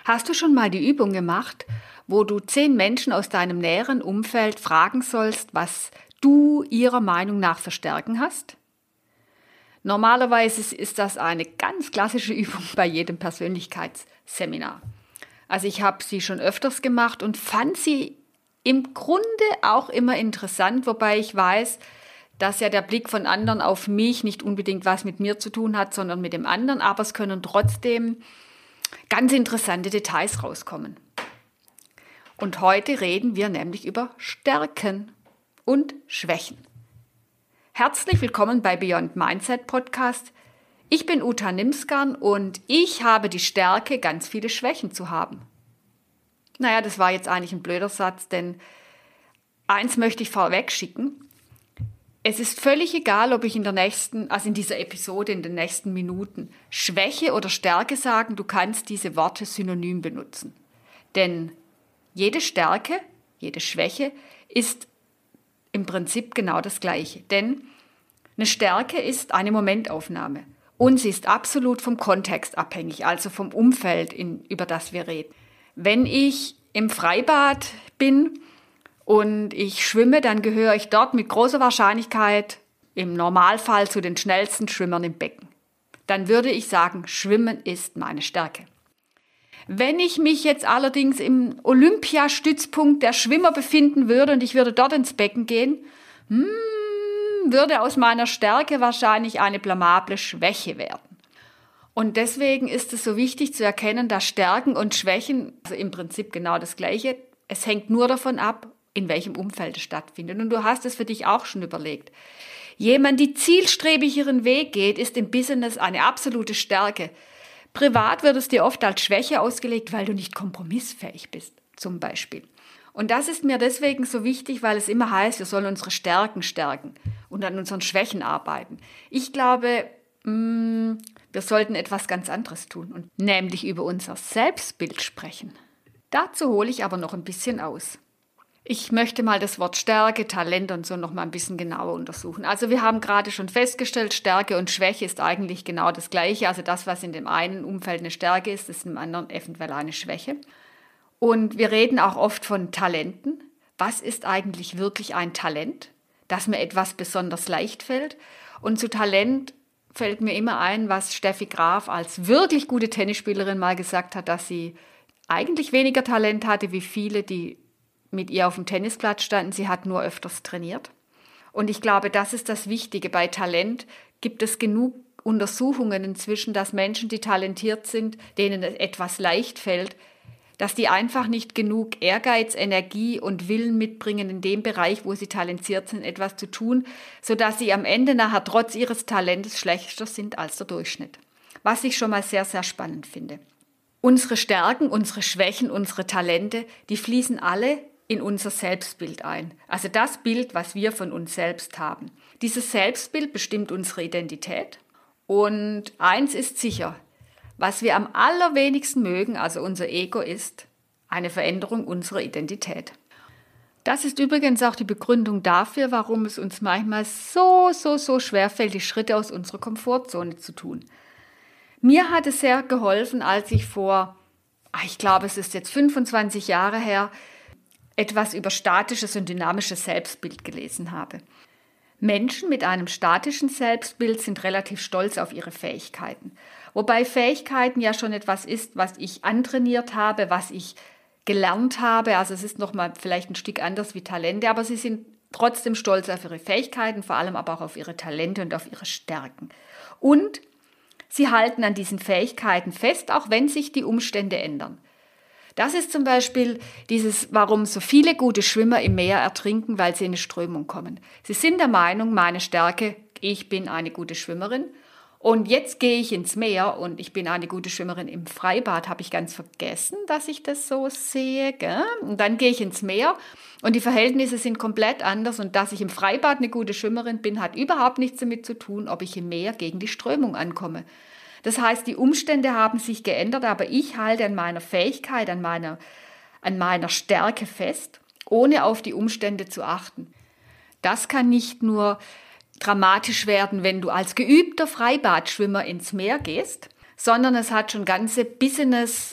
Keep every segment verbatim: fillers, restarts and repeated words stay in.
Hast du schon mal die Übung gemacht, wo du zehn Menschen aus deinem näheren Umfeld fragen sollst, was du ihrer Meinung nach für Stärken hast? Normalerweise ist das eine ganz klassische Übung bei jedem Persönlichkeitsseminar. Also ich habe sie schon öfters gemacht und fand sie im Grunde auch immer interessant, wobei ich weiß, dass ja der Blick von anderen auf mich nicht unbedingt was mit mir zu tun hat, sondern mit dem anderen, aber es können trotzdem ganz interessante Details rauskommen. Und heute reden wir nämlich über Stärken und Schwächen. Herzlich willkommen bei Beyond Mindset Podcast. Ich bin Uta Nimsgarn und ich habe die Stärke, ganz viele Schwächen zu haben. Naja, das war jetzt eigentlich ein blöder Satz, denn eins möchte ich vorweg schicken. Es ist völlig egal, ob ich in der nächsten, also in dieser Episode, in den nächsten Minuten Schwäche oder Stärke sagen, du kannst diese Worte synonym benutzen. Denn jede Stärke, jede Schwäche ist im Prinzip genau das Gleiche. Denn eine Stärke ist eine Momentaufnahme und sie ist absolut vom Kontext abhängig, also vom Umfeld, in, über das wir reden. Wenn ich im Freibad bin und ich schwimme, dann gehöre ich dort mit großer Wahrscheinlichkeit im Normalfall zu den schnellsten Schwimmern im Becken. Dann würde ich sagen, Schwimmen ist meine Stärke. Wenn ich mich jetzt allerdings im Olympiastützpunkt der Schwimmer befinden würde und ich würde dort ins Becken gehen, hmm, würde aus meiner Stärke wahrscheinlich eine blamable Schwäche werden. Und deswegen ist es so wichtig zu erkennen, dass Stärken und Schwächen, also im Prinzip genau das Gleiche, es hängt nur davon ab, in welchem Umfeld es stattfindet. Und du hast es für dich auch schon überlegt. Jemand, die zielstrebig ihren Weg geht, ist im Business eine absolute Stärke. Privat wird es dir oft als Schwäche ausgelegt, weil du nicht kompromissfähig bist, zum Beispiel. Und das ist mir deswegen so wichtig, weil es immer heißt, wir sollen unsere Stärken stärken und an unseren Schwächen arbeiten. Ich glaube, mh, wir sollten etwas ganz anderes tun, und nämlich über unser Selbstbild sprechen. Dazu hole ich aber noch ein bisschen aus. Ich möchte mal das Wort Stärke, Talent und so noch mal ein bisschen genauer untersuchen. Also wir haben gerade schon festgestellt, Stärke und Schwäche ist eigentlich genau das Gleiche. Also das, was in dem einen Umfeld eine Stärke ist, ist im anderen eventuell eine Schwäche. Und wir reden auch oft von Talenten. Was ist eigentlich wirklich ein Talent? Dass mir etwas besonders leicht fällt. Und zu Talent fällt mir immer ein, was Steffi Graf als wirklich gute Tennisspielerin mal gesagt hat, dass sie eigentlich weniger Talent hatte wie viele, die mit ihr auf dem Tennisplatz standen. Sie hat nur öfters trainiert. Und ich glaube, das ist das Wichtige. Bei Talent gibt es genug Untersuchungen inzwischen, dass Menschen, die talentiert sind, denen etwas leicht fällt, dass die einfach nicht genug Ehrgeiz, Energie und Willen mitbringen, in dem Bereich, wo sie talentiert sind, etwas zu tun, sodass sie am Ende nachher trotz ihres Talentes schlechter sind als der Durchschnitt. Was ich schon mal sehr, sehr spannend finde. Unsere Stärken, unsere Schwächen, unsere Talente, die fließen alle in unser Selbstbild ein. Also das Bild, was wir von uns selbst haben. Dieses Selbstbild bestimmt unsere Identität. Und eins ist sicher, was wir am allerwenigsten mögen, also unser Ego, ist eine Veränderung unserer Identität. Das ist übrigens auch die Begründung dafür, warum es uns manchmal so, so, so schwerfällt, die Schritte aus unserer Komfortzone zu tun. Mir hat es sehr geholfen, als ich vor, ich glaube, es ist jetzt fünfundzwanzig Jahre her, etwas über statisches und dynamisches Selbstbild gelesen habe. Menschen mit einem statischen Selbstbild sind relativ stolz auf ihre Fähigkeiten. Wobei Fähigkeiten ja schon etwas ist, was ich antrainiert habe, was ich gelernt habe. Also es ist nochmal vielleicht ein Stück anders wie Talente, aber sie sind trotzdem stolz auf ihre Fähigkeiten, vor allem aber auch auf ihre Talente und auf ihre Stärken. Und sie halten an diesen Fähigkeiten fest, auch wenn sich die Umstände ändern. Das ist zum Beispiel dieses, warum so viele gute Schwimmer im Meer ertrinken, weil sie in eine Strömung kommen. Sie sind der Meinung, meine Stärke, ich bin eine gute Schwimmerin und jetzt gehe ich ins Meer und ich bin eine gute Schwimmerin im Freibad. Habe ich ganz vergessen, dass ich das so sehe. Gell? Und dann gehe ich ins Meer und die Verhältnisse sind komplett anders und dass ich im Freibad eine gute Schwimmerin bin, hat überhaupt nichts damit zu tun, ob ich im Meer gegen die Strömung ankomme. Das heißt, die Umstände haben sich geändert, aber ich halte an meiner Fähigkeit, an meiner, an meiner Stärke fest, ohne auf die Umstände zu achten. Das kann nicht nur dramatisch werden, wenn du als geübter Freibadschwimmer ins Meer gehst, sondern es hat schon ganze Business-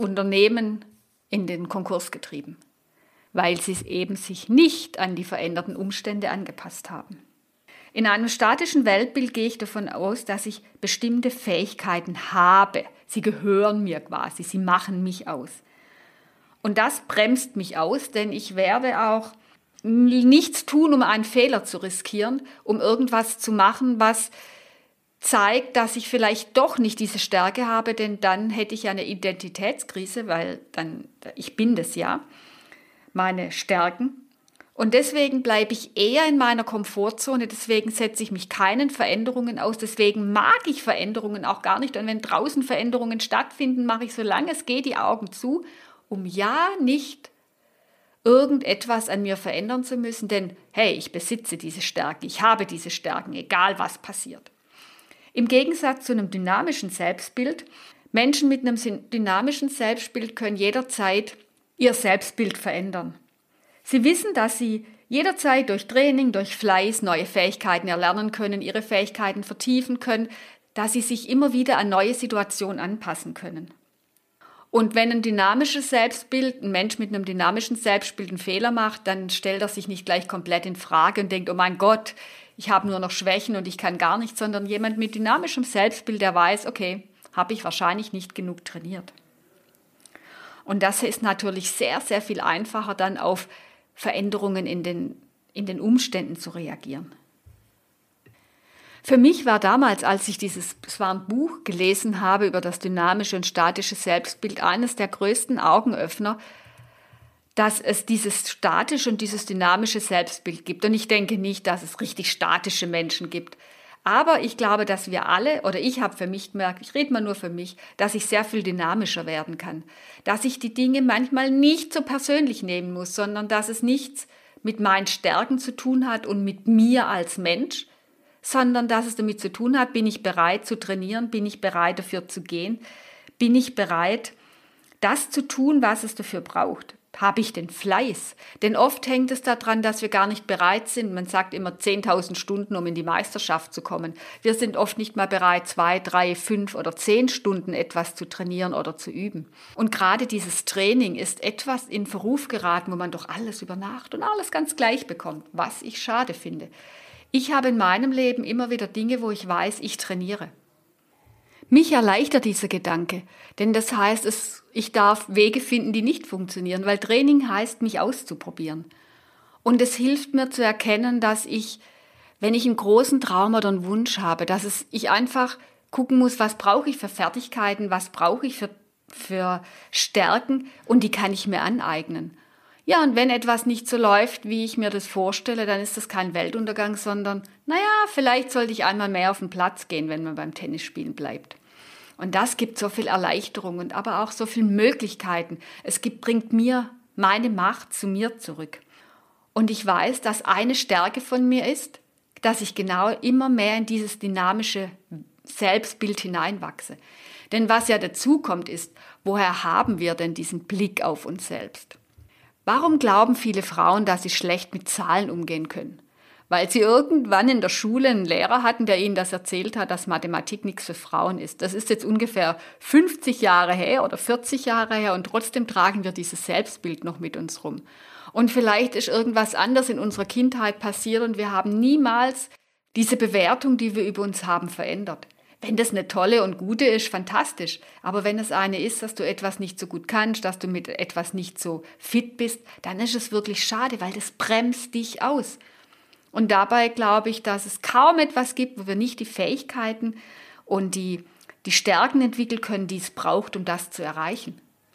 Unternehmen in den Konkurs getrieben, weil sie es eben sich nicht an die veränderten Umstände angepasst haben. In einem statischen Weltbild gehe ich davon aus, dass ich bestimmte Fähigkeiten habe. Sie gehören mir quasi, sie machen mich aus. Und das bremst mich aus, denn ich werde auch nichts tun, um einen Fehler zu riskieren, um irgendwas zu machen, was zeigt, dass ich vielleicht doch nicht diese Stärke habe, denn dann hätte ich ja eine Identitätskrise, weil dann, ich bin das ja, meine Stärken. Und deswegen bleibe ich eher in meiner Komfortzone, deswegen setze ich mich keinen Veränderungen aus, deswegen mag ich Veränderungen auch gar nicht. Und wenn draußen Veränderungen stattfinden, mache ich, solange es geht, die Augen zu, um ja nicht irgendetwas an mir verändern zu müssen, denn hey, ich besitze diese Stärken, ich habe diese Stärken, egal was passiert. Im Gegensatz zu einem dynamischen Selbstbild, Menschen mit einem dynamischen Selbstbild können jederzeit ihr Selbstbild verändern. Sie wissen, dass sie jederzeit durch Training, durch Fleiß neue Fähigkeiten erlernen können, ihre Fähigkeiten vertiefen können, dass sie sich immer wieder an neue Situationen anpassen können. Und wenn ein dynamisches Selbstbild, ein Mensch mit einem dynamischen Selbstbild einen Fehler macht, dann stellt er sich nicht gleich komplett in Frage und denkt, oh mein Gott, ich habe nur noch Schwächen und ich kann gar nichts, sondern jemand mit dynamischem Selbstbild, der weiß, okay, habe ich wahrscheinlich nicht genug trainiert. Und das ist natürlich sehr, sehr viel einfacher, dann auf Veränderungen in den, in den Umständen zu reagieren. Für mich war damals, als ich dieses, es war ein Buch gelesen habe über das dynamische und statische Selbstbild, eines der größten Augenöffner, dass es dieses statische und dieses dynamische Selbstbild gibt. Und ich denke nicht, dass es richtig statische Menschen gibt. Aber ich glaube, dass wir alle, oder ich habe für mich gemerkt, ich rede mal nur für mich, dass ich sehr viel dynamischer werden kann. Dass ich die Dinge manchmal nicht so persönlich nehmen muss, sondern dass es nichts mit meinen Stärken zu tun hat und mit mir als Mensch, sondern dass es damit zu tun hat, bin ich bereit zu trainieren, bin ich bereit dafür zu gehen, bin ich bereit, das zu tun, was es dafür braucht. Habe ich den Fleiß? Denn oft hängt es daran, dass wir gar nicht bereit sind. Man sagt immer zehntausend Stunden, um in die Meisterschaft zu kommen. Wir sind oft nicht mal bereit, zwei, drei, fünf oder zehn Stunden etwas zu trainieren oder zu üben. Und gerade dieses Training ist etwas in Verruf geraten, wo man doch alles über Nacht und alles ganz gleich bekommt, was ich schade finde. Ich habe in meinem Leben immer wieder Dinge, wo ich weiß, ich trainiere. Mich erleichtert dieser Gedanke, denn das heißt, es, ich darf Wege finden, die nicht funktionieren, weil Training heißt, mich auszuprobieren. Und es hilft mir zu erkennen, dass ich, wenn ich einen großen Traum oder einen Wunsch habe, dass es, ich einfach gucken muss, was brauche ich für Fertigkeiten, was brauche ich für, für Stärken und die kann ich mir aneignen. Ja, und wenn etwas nicht so läuft, wie ich mir das vorstelle, dann ist das kein Weltuntergang, sondern, naja, vielleicht sollte ich einmal mehr auf den Platz gehen, wenn man beim Tennisspielen bleibt. Und das gibt so viel Erleichterung und aber auch so viele Möglichkeiten. Es gibt, bringt mir meine Macht zu mir zurück. Und ich weiß, dass eine Stärke von mir ist, dass ich genau immer mehr in dieses dynamische Selbstbild hineinwachse. Denn was ja dazu kommt, ist, woher haben wir denn diesen Blick auf uns selbst? Warum glauben viele Frauen, dass sie schlecht mit Zahlen umgehen können? Weil sie irgendwann in der Schule einen Lehrer hatten, der ihnen das erzählt hat, dass Mathematik nichts für Frauen ist. Das ist jetzt ungefähr fünfzig Jahre her oder vierzig Jahre her und trotzdem tragen wir dieses Selbstbild noch mit uns rum. Und vielleicht ist irgendwas anderes in unserer Kindheit passiert und wir haben niemals diese Bewertung, die wir über uns haben, verändert. Wenn das eine tolle und gute ist, fantastisch. Aber wenn es eine ist, dass du etwas nicht so gut kannst, dass du mit etwas nicht so fit bist, dann ist es wirklich schade, weil das bremst dich aus. Und dabei glaube ich, dass es kaum etwas gibt, wo wir nicht die Fähigkeiten und die, die Stärken entwickeln können, die es braucht, um das zu erreichen.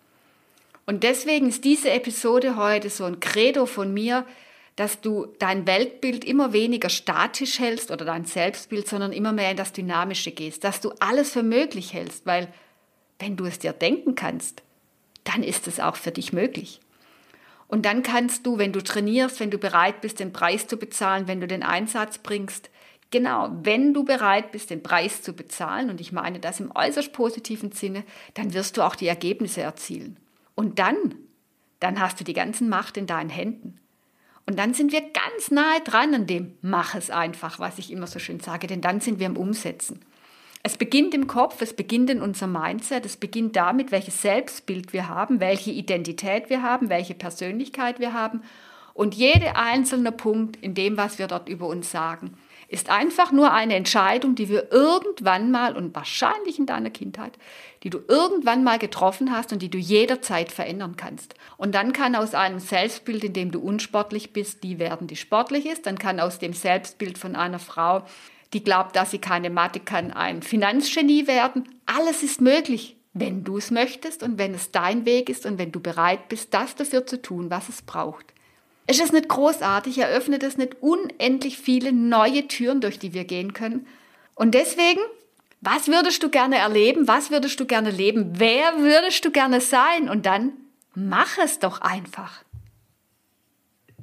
Und deswegen ist diese Episode heute so ein Credo von mir, dass du dein Weltbild immer weniger statisch hältst oder dein Selbstbild, sondern immer mehr in das Dynamische gehst, dass du alles für möglich hältst, weil wenn du es dir denken kannst, dann ist es auch für dich möglich. Und dann kannst du, wenn du trainierst, wenn du bereit bist, den Preis zu bezahlen, wenn du den Einsatz bringst, genau, wenn du bereit bist, den Preis zu bezahlen, und ich meine das im äußerst positiven Sinne, dann wirst du auch die Ergebnisse erzielen. Und dann, dann hast du die ganze Macht in deinen Händen. Und dann sind wir ganz nahe dran an dem, mach es einfach, was ich immer so schön sage, denn dann sind wir im Umsetzen. Es beginnt im Kopf, es beginnt in unserem Mindset, es beginnt damit, welches Selbstbild wir haben, welche Identität wir haben, welche Persönlichkeit wir haben. Und jeder einzelne Punkt in dem, was wir dort über uns sagen, ist einfach nur eine Entscheidung, die wir irgendwann mal und wahrscheinlich in deiner Kindheit, die du irgendwann mal getroffen hast und die du jederzeit verändern kannst. Und dann kann aus einem Selbstbild, in dem du unsportlich bist, die werden, die sportlich ist. Dann kann aus dem Selbstbild von einer Frau, die glaubt, dass sie keine Mathe kann, ein Finanzgenie werden. Alles ist möglich, wenn du es möchtest und wenn es dein Weg ist und wenn du bereit bist, das dafür zu tun, was es braucht. Ist es nicht großartig? Eröffnet es nicht unendlich viele neue Türen, durch die wir gehen können? Und deswegen, was würdest du gerne erleben? Was würdest du gerne leben? Wer würdest du gerne sein? Und dann mach es doch einfach.